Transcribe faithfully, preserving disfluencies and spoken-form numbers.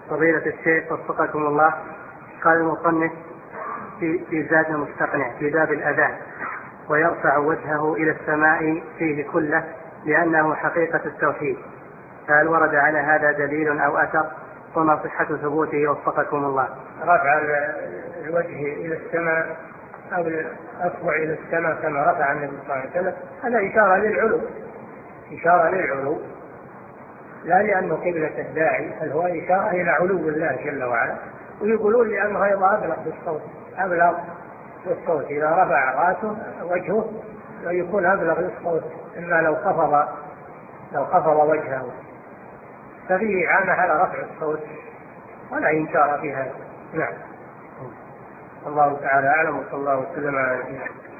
فضيلة الشيخ وفقكم الله، قال المصنف في في زاد المستقنع في باب الأذان: ويرفع وجهه إلى السماء فيه كله لأنه حقيقة التوحيد، فهل ورد على هذا دليل أو أثر؟ وما صحة ثبوته وفقكم الله؟ رفع الوجه إلى السماء أو الأصبع إلى السماء كما رفع النبي صلى الله عليه وسلم هذا إشارة للعلو، إشارة للعلو لا لأنه قبلة الداعي، بل هو إشارة إلى علو الله جل وعلا. ويقولون لأنه أيضا أبلغ بالصوت، أبلغ بالصوت إذا رفع رأسه وجهه يكون أبلغ بالصوت، إما لو خفض لو خفض وجهه، ففيه إعانة على رفع الصوت ولا إنكار في هذا. نعم، الله تعالى أعلم، وصلى الله وسلم على نبينا.